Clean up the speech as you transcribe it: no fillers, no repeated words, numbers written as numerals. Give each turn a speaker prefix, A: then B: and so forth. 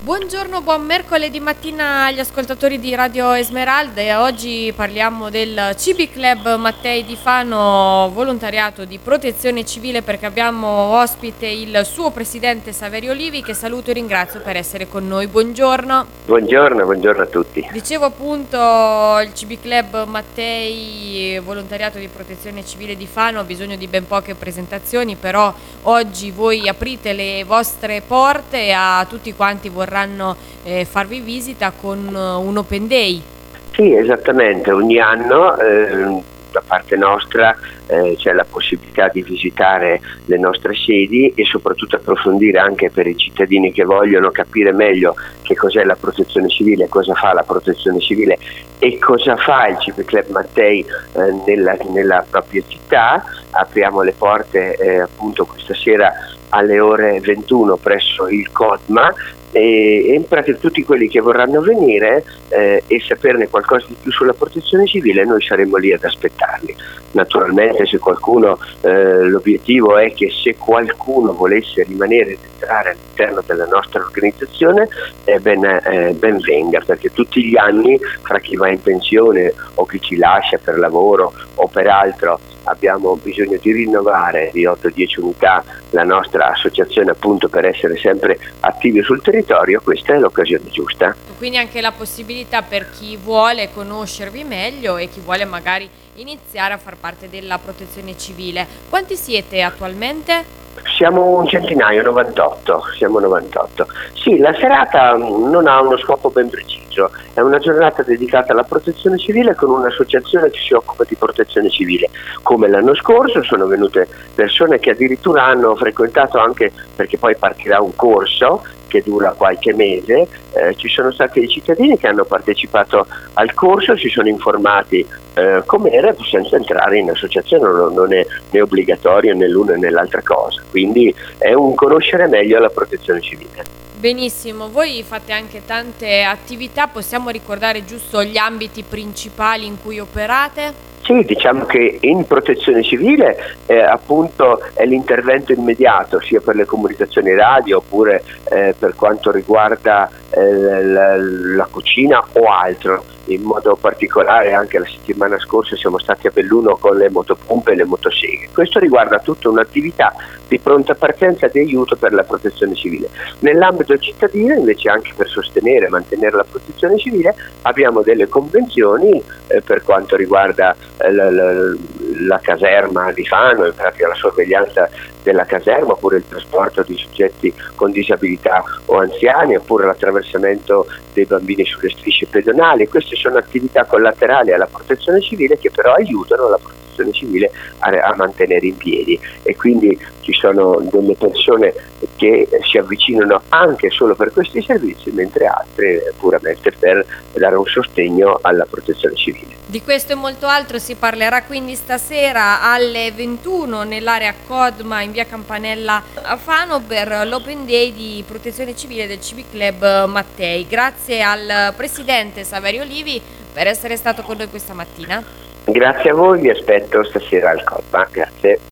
A: Buongiorno, buon mercoledì mattina agli ascoltatori di Radio Esmeralda e oggi parliamo del CB Club Mattei di Fano, volontariato di protezione civile, perché abbiamo ospite il suo presidente Saverio Olivi, che saluto e ringrazio per essere con noi. Buongiorno.
B: Buongiorno a tutti.
A: Dicevo appunto il CB Club Mattei, volontariato di protezione civile di Fano, ha bisogno di ben poche presentazioni, però oggi voi aprite le vostre porte a tutti quanti vorranno farvi visita con un Open Day.
B: Sì, esattamente, ogni anno da parte nostra c'è la possibilità di visitare le nostre sedi e soprattutto approfondire anche per i cittadini che vogliono capire meglio che cos'è la protezione civile, cosa fa la protezione civile e cosa fa il CB Club Mattei nella propria città. Apriamo le porte appunto questa sera alle ore 21 presso il CODMA e in pratica tutti quelli che vorranno venire e saperne qualcosa di più sulla protezione civile, noi saremo lì ad aspettarli. Naturalmente se qualcuno, l'obiettivo è che se qualcuno volesse rimanere ed entrare all'interno della nostra organizzazione ben venga, perché tutti gli anni fra chi va in pensione o chi ci lascia per lavoro o per altro abbiamo bisogno di rinnovare di 8-10 unità la nostra associazione, appunto per essere sempre attivi sul territorio. Questa è l'occasione giusta.
A: Quindi anche la possibilità per chi vuole conoscervi meglio e chi vuole magari iniziare a far parte della protezione civile. Quanti siete attualmente?
B: Siamo un centinaio, 98. Siamo 98. Sì, la serata non ha uno scopo ben preciso, è una giornata dedicata alla protezione civile con un'associazione che si occupa di protezione civile. Come l'anno scorso sono venute persone che addirittura hanno frequentato, anche perché poi partirà un corso che dura qualche mese, ci sono stati dei cittadini che hanno partecipato al corso, si sono informati com'era senza entrare in associazione, non è né obbligatorio né l'una né l'altra cosa, quindi è un conoscere meglio la protezione civile.
A: Benissimo, voi fate anche tante attività, possiamo ricordare giusto gli ambiti principali in cui operate?
B: Sì, diciamo che in protezione civile appunto è l'intervento immediato sia per le comunicazioni radio oppure per quanto riguarda la cucina o altro. In modo particolare anche la settimana scorsa siamo stati a Belluno con le motopompe e le motoseghe. Questo riguarda tutta un'attività di pronta partenza di aiuto per la protezione civile. Nell'ambito cittadino invece, anche per sostenere e mantenere la protezione civile, abbiamo delle convenzioni per quanto riguarda la caserma di Fano, in pratica la sorveglianza della caserma, oppure il trasporto di soggetti con disabilità o anziani, oppure l'attraversamento dei bambini sulle strisce pedonali. Queste sono attività collaterali alla protezione civile che però aiutano la protezione civile a mantenere in piedi, e quindi ci sono delle persone che si avvicinano anche solo per questi servizi, mentre altre puramente per dare un sostegno alla protezione civile.
A: Di questo e molto altro si parlerà quindi stasera alle 21 nell'area CODMA in via Campanella a Fano per l'Open Day di protezione civile del CB Club Mattei. Grazie al presidente Saverio Olivi per essere stato con noi questa mattina.
B: Grazie a voi, vi aspetto stasera al CODMA. Grazie.